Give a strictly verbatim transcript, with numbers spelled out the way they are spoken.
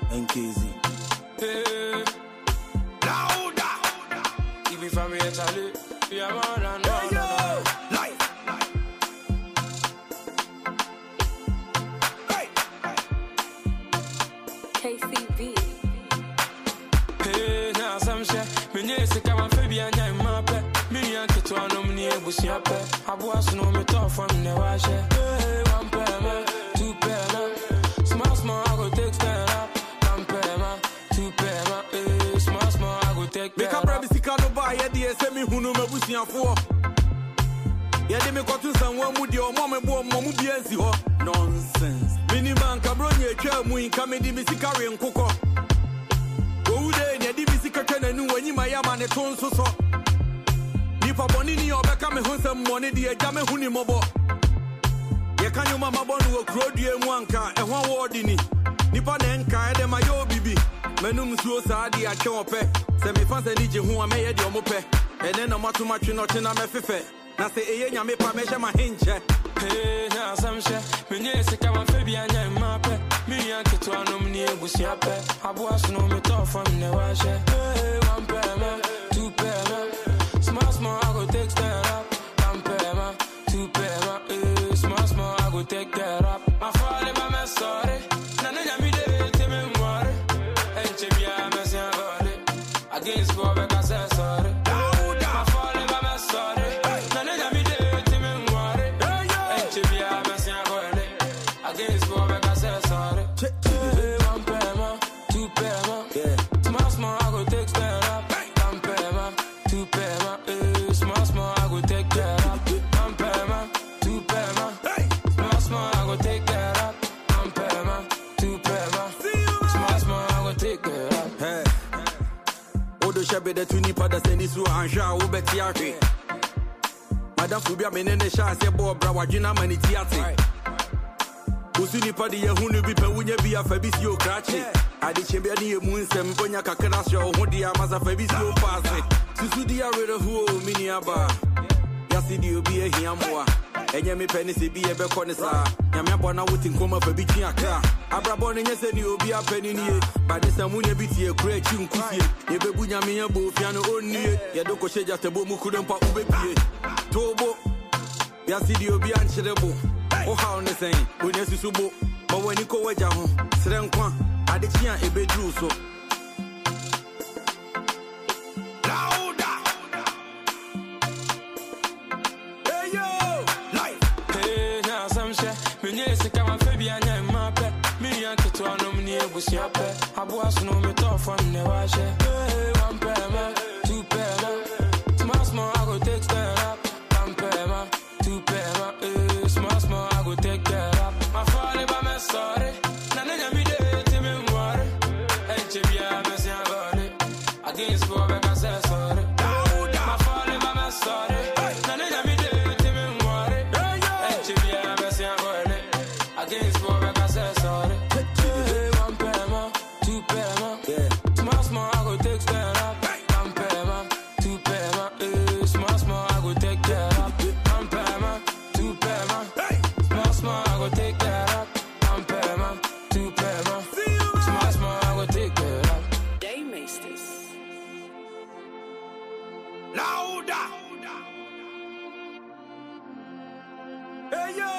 N K Z. Hey, louder. Even from here, Charlie, we are more than hey, yo, life. Hey, K C B. hey, now some shit. Me need to come and baby and I'm my pet. Me and Kito and I'm near Bush your pet. I was no me talk from the wash. Hey, one pair, man, two pair, man. Small, small, I go take stand up. One pair, man, two pair, man. Hey, small, small, I go take me stand can't be no buy yet. The S M E who know me Bush your four. Yeah, they me got to someone with your mom and boy, mom, be easy. Nonsense. Miniman Cabronia, Chamu, coming the Missicari and Coco. Go there, yeah, the Missicatan and when you my man at home so. Nipa Bonini or Beckham who some money, the Jame Huni Mobo. Ya can you mama bonu wo crowd you one car and one word in it. Nipa Nenka, and my yo bibi. Menum so sad, I can't pay. Send me fans and who I made your mope. And then I'm too much not in a mefe. Now say, eh, me pa measure my hinge. Hey, now some shit. Me need to come and baby and I'm my pet. Me and Kito and I'm near Bush your pet. I was no me talk from the wash. Hey, one pair, man, two pair, man. Small, small, I go take stand up. One pair, man, two pair, man. Hey, small, small, I go take that up. My father, my sorry. None of me did to me more. And Chibia, Messi, I got it. Against go back, I said sorry. My father, my sorry. None of me did to me more. And Chibia, Messi, I got it. Against go back, I said sorry. Hey, one pair, man, two pair, man. Small, small, I go take stand up. One pair, man, two pair, man. Hey, small, small, I go take that up. One pair, man, two pair, man. Small, small, I go take that up. One pair, man, two pair, man. Small, small, I go take that up. Hey, Odo Shabe the two nipa da send this through and show who bet yake. Madam Fubia menene sha se bo bra wadwina mani tiate. Usu nipa de yehunu bi pe wunya bi afabisi o krache. Ade chebe ne emu nsem bonya kakra sho ho de amaza fabisi o paase. Susu dia were hu o mini aba. Yasi di obi ehiamoa. Enye me peni se bi ebe ko ne sa. Nyame abona wuti nkoma fa bi twi akra. Abrabo ne nyese ni obi apeni nie. Ba de samunya bi tie kura chi nkusie. Ye bebu nyame ya bo fia no onnie. Ye do ko sheja tebo mu kudempa ubepie. Tobo. Yasi di obi anchirebo. O how ne sen. Onye susubo. Ma wani ko waja ho. Sre nkwa. Ade chi an ebedru so. Me need to come and baby and I'm my pet. Me and Kito and I'm near Bush your pet. I was no me talk from the wash. Hey, one pair, man, two pair, man. Small, small, I go take stand up. One pair, man, two pair, man. Hey, small, small, I go take that up. My father, by my sorry. None of me did to me more. And Chibia, Messi, I got it. Against go back, I said sorry. My father, by my sorry. None of me did to me more. And Chibia, Messi, I got it. Against go back, I said sorry. Hey, one pair, man, two pair, man. Small, small, I go take stand up. One pair, man, two pair, man. Hey, small, small, I go take that up. One pair, man, two pair, man. Small, small, I go take that up. One pair, man, two pair, man. Small, small, I go take that up. Day Masters. Louder. Hey yo.